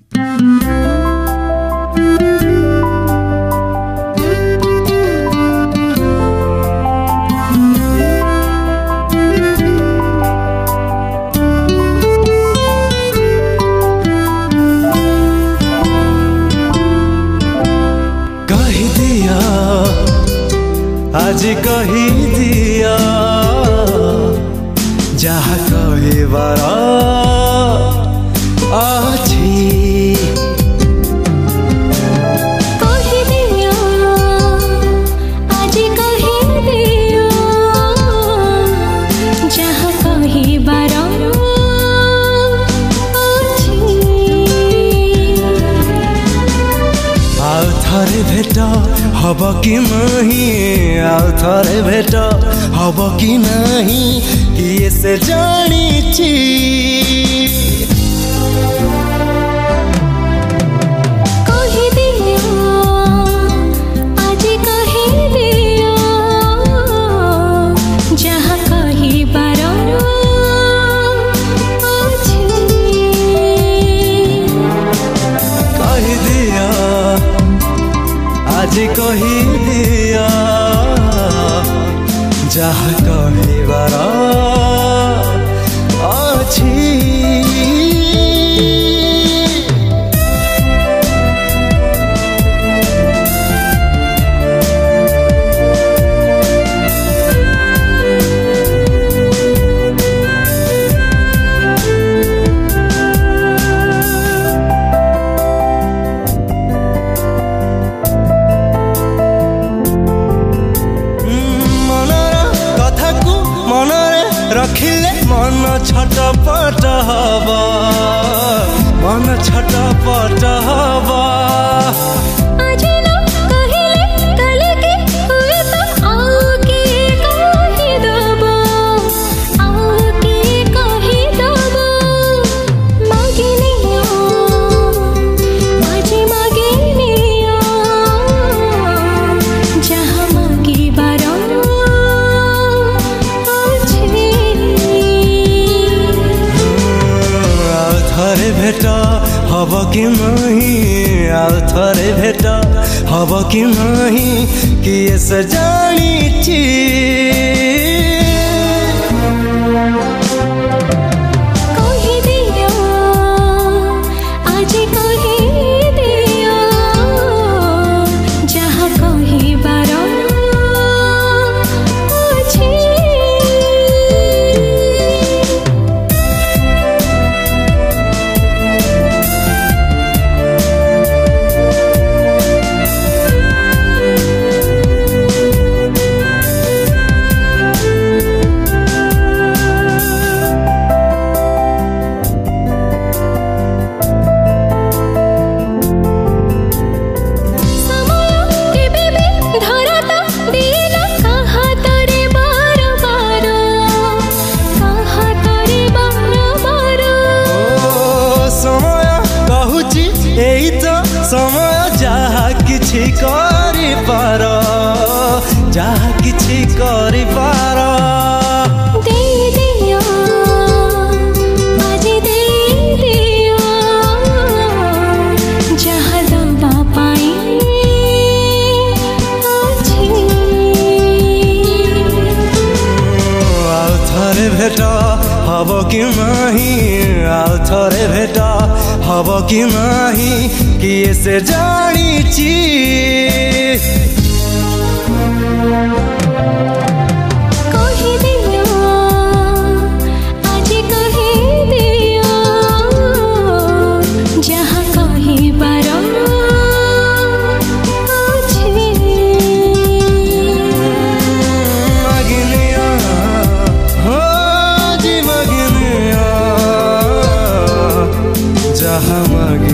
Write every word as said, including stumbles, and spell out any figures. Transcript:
आज कही दिया जहाँ कहबार अछि कही दिया आज कही दिया जहाँ कहबार अछि आउ थरे भेट हब कि नहीं आउ थरे भेट हब कि नहीं किए से जानी कही दिया आज कही दिया जहाँ कहबार अछि कही दिया आज कही दिया जहाँ कहबार अछि रखिले मन छटपट हवा मन छटपट हवा आज न कहिले कल के हुए तो आओ के कही दबो आओ के कही दबो मागिनियो आज मागिनियो जहाँ मागिबार थरे भेट हब कि नहीं आउ थरे भेट हब कि नहीं किए से जानी कही दिया आज कही दिया जहाँ कहबार अछि समय जहाँ किछि करि पार जहाँ किछि करि पार दे दिया आज दे दिया जहाँ दबा पाई अछि आउ थरे भेट हब कि नहीं आउ थरे भेट हब कि नहीं किए से जानी कही दिया आज कही दिया जहाँ कहबार अछि मगनिया हो जी मगनिया जहाँ मग